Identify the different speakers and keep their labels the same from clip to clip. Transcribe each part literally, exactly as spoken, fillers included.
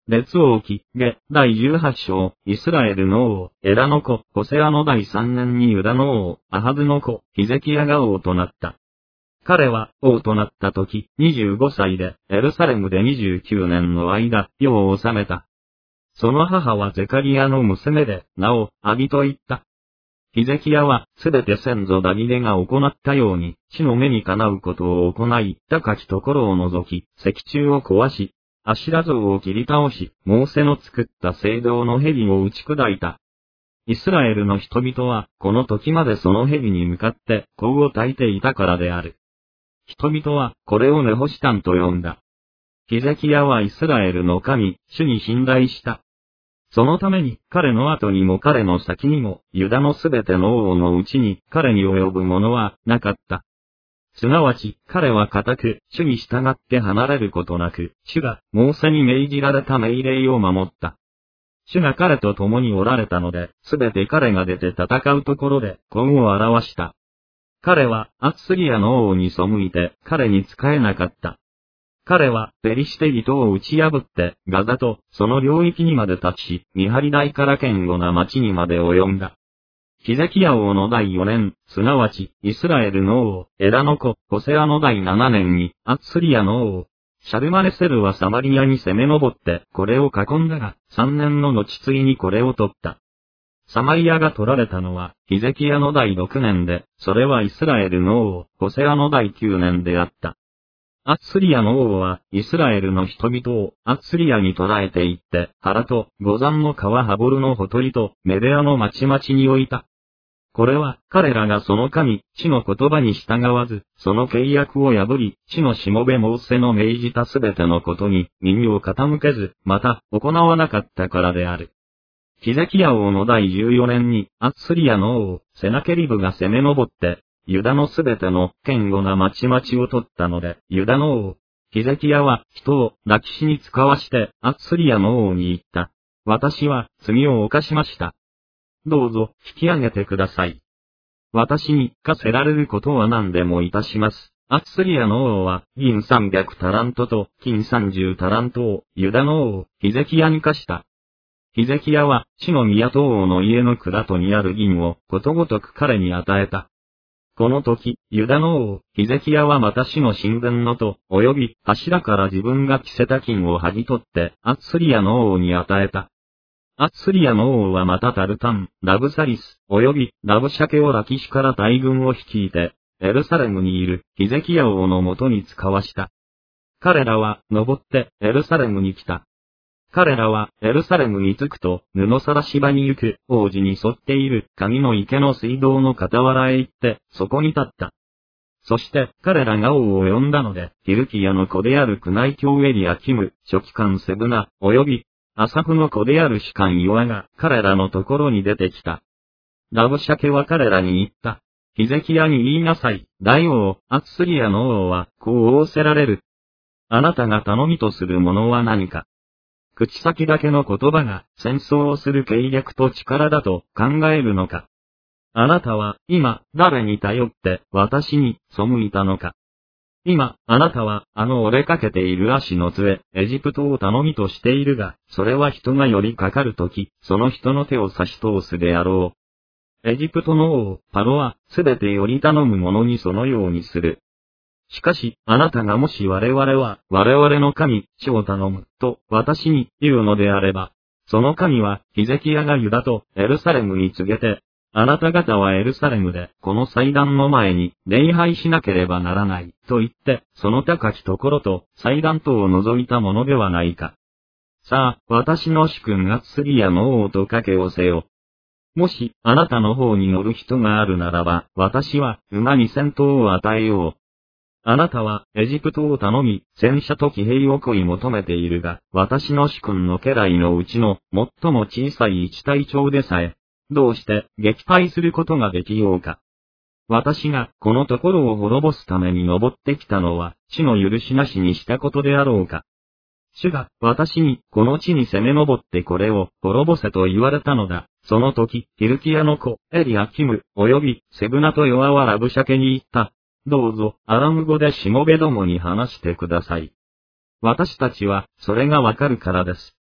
Speaker 1: 列王記下第じゅうはち章、イスラエルの王、エラの子、ホセアの第三年にユダの王、アハズの子、ヒゼキヤが王となった。彼は王となった時、にじゅうごさいで、エルサレムでにじゅうきゅうねんの間、世を治めた。その母はゼカリヤの娘で、名を、アビと言った。ヒゼキヤは、すべて先祖ダビデが行ったように、地の目にかなうことを行い、高きところを除き、石柱を壊し、アシュラ像を切り倒し、モーセの作った聖堂の蛇を打ち砕いた。イスラエルの人々は、この時までその蛇に向かって、甲を焚いていたからである。人々は、これをネホシタンと呼んだ。ヒゼキヤはイスラエルの神、主に信頼した。そのために、彼の後にも彼の先にも、ユダのすべての王のうちに、彼に及ぶものは、なかった。すなわち、彼は固く、主に従って離れることなく、主が、モーセに命じられた命令を守った。主が彼と共におられたので、すべて彼が出て戦うところで、功を表した。彼は、アッスリアの王に背いて、彼に仕えなかった。彼は、ペリシテ人を打ち破って、ガザと、その領域にまで立ち、見張り台から堅固な町にまで及んだ。ヒゼキヤ王の第よねん、すなわち、イスラエルの王、エラの子、ホセアの第ななねんに、アッスリアの王、シャルマネセルはサマリアに攻め上って、これを囲んだが、さんねんの後次にこれを取った。サマリアが取られたのは、ヒゼキヤの第ろくねんで、それはイスラエルの王、ホセアの第きゅうねんであった。アッスリアの王は、イスラエルの人々を、アッスリアに捕らえて行って、ハラと、ゴザンの川ハボルのほとりと、メデアの町々に置いた。これは、彼らがその神、地の言葉に従わず、その契約を破り、地のしもべモーセの命じたすべてのことに、耳を傾けず、また、行わなかったからである。ヒゼキヤ王の第じゅうよねんに、アッスリアの王、セナケリブが攻め上って、ユダのすべての堅固な町々を取ったので、ユダの王、ヒゼキヤは人を抱きしに使わして、アッスリアの王に言った。私は罪を犯しました。どうぞ引き上げてください。私に課せられることは何でもいたします。アッスリアの王は銀さんびゃくタラントと金さんじゅうタラントをユダの王、ヒゼキヤに課した。ヒゼキヤは地の宮王の家の蔵戸にある銀をことごとく彼に与えた。この時、ユダの王、ヒゼキヤはまた死の神殿の戸、及び柱から自分が着せた金を剥ぎ取って、アッスリアの王に与えた。アッスリアの王はまたタルタン、ラブサリス、及びラブシャケをラキシから大軍を率いて、エルサレムにいるヒゼキヤ王のもとに使わした。彼らは、登ってエルサレムに来た。彼らは、エルサレムに着くと、布さらし場に行く、王子に沿っている、神の池の水道の傍らへ行って、そこに立った。そして、彼らが王を呼んだので、ヒルキヤの子である宮内卿エリアキム、書記官セブナ、及び、アサフの子である士官ヨアが、彼らのところに出てきた。ラブシャケは彼らに言った。ヒゼキヤに言いなさい、大王、アッスリアの王は、こう仰せられる。あなたが頼みとするものは何か。口先だけの言葉が戦争をする計略と力だと考えるのか。あなたは今誰に頼って私に背いたのか。今あなたはあの折れかけている足の杖、エジプトを頼みとしているが、それは人が寄りかかるとき、その人の手を差し通すであろう。エジプトの王、パロはすべて寄り頼む者にそのようにする。しかし、あなたがもし我々は、我々の神、主を頼む、と、私に言うのであれば、その神は、ヒゼキヤがユダとエルサレムに告げて、あなた方はエルサレムで、この祭壇の前に、礼拝しなければならない、と言って、その高きところと、祭壇とを除いたものではないか。さあ、私の主君アッスリアの王とかけをせよ。もし、あなたの方に乗る人があるならば、私は、馬に戦闘を与えよう。あなたは、エジプトを頼み、戦車と騎兵を恋求めているが、私の主君の家来のうちの、最も小さい一隊長でさえ、どうして、撃退することができようか。私が、このところを滅ぼすために登ってきたのは、地の許しなしにしたことであろうか。主が、私に、この地に攻め上ってこれを、滅ぼせと言われたのだ。その時、ヒルキヤの子、エリアキム、及び、セブナとヨアはラブシャケに言った。どうぞ、アラム語でしもべどもに話してください。私たちは、それがわかるからです。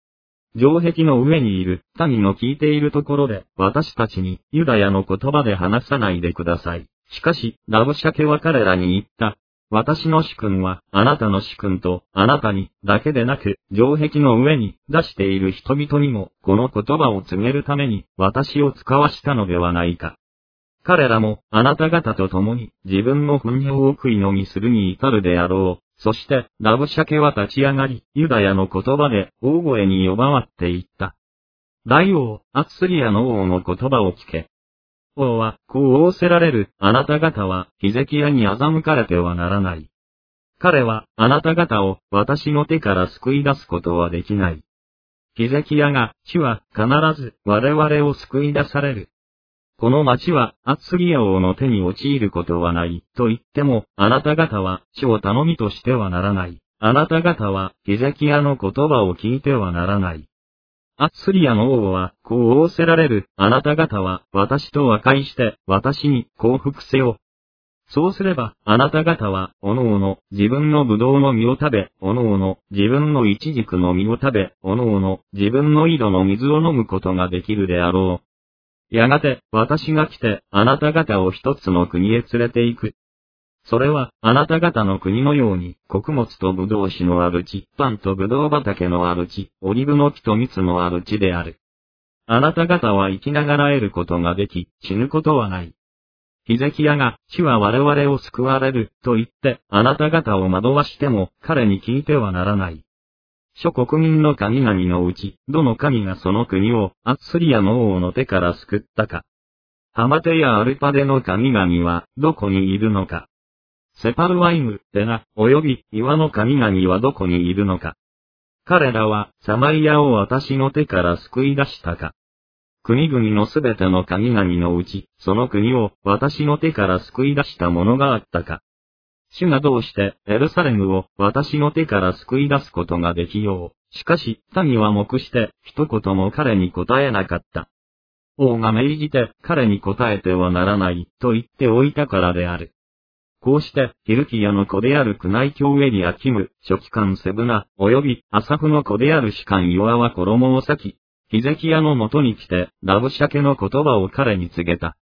Speaker 1: 城壁の上にいる民の聞いているところで、私たちにユダヤの言葉で話さないでください。しかし、ラブシャケは彼らに言った。私の主君は、あなたの主君と、あなたに、だけでなく、城壁の上に出している人々にも、この言葉を告げるために、私を使わしたのではないか。彼らも、あなた方と共に、自分の糞尿を食い飲みするに至るであろう。そして、ラブシャケは立ち上がり、ユダヤの言葉で、大声に呼ばわって言った。大王、アッスリアの王の言葉を聞け。王は、こう仰せられる、あなた方は、ヒゼキヤに欺かれてはならない。彼は、あなた方を、私の手から救い出すことはできない。ヒゼキヤが、主は、必ず、我々を救い出される。この町は、アッスリア王の手に陥ることはない、と言っても、あなた方は、主を頼みとしてはならない。あなた方は、ヒゼキヤの言葉を聞いてはならない。アッスリアの王は、こう仰せられる、あなた方は、私と和解して、私に降伏せよ。そうすれば、あなた方は、おのおの、自分の葡萄の実を食べ、おのおの、自分のイチジクの実を食べ、おのおの、自分の井戸の水を飲むことができるであろう。やがて、私が来て、あなた方を一つの国へ連れて行く。それは、あなた方の国のように、穀物と葡萄酒のある地、パンと葡萄畑のある地、オリブの木と蜜のある地である。あなた方は生きながら得ることができ、死ぬことはない。ヒゼキヤが、主は我々を救われる、と言って、あなた方を惑わしても、彼に聞いてはならない。諸国民の神々のうち、どの神がその国を、アッスリアの王の手から救ったか。ハマテやアルパデの神々は、どこにいるのか。セパルワイム、テナ、及び岩の神々はどこにいるのか。彼らは、サマリアを私の手から救い出したか。国々のすべての神々のうち、その国を私の手から救い出したものがあったか。主がどうして、エルサレムを私の手から救い出すことができよう。しかし、民は黙して、一言も彼に答えなかった。王が命じて、彼に答えてはならない、と言っておいたからである。こうして、ヒルキヤの子である宮内卿エリアキム、書記官セブナ、及びアサフの子である士官ヨアは衣を裂き、ヒゼキヤのもとに来て、ラブシャケの言葉を彼に告げた。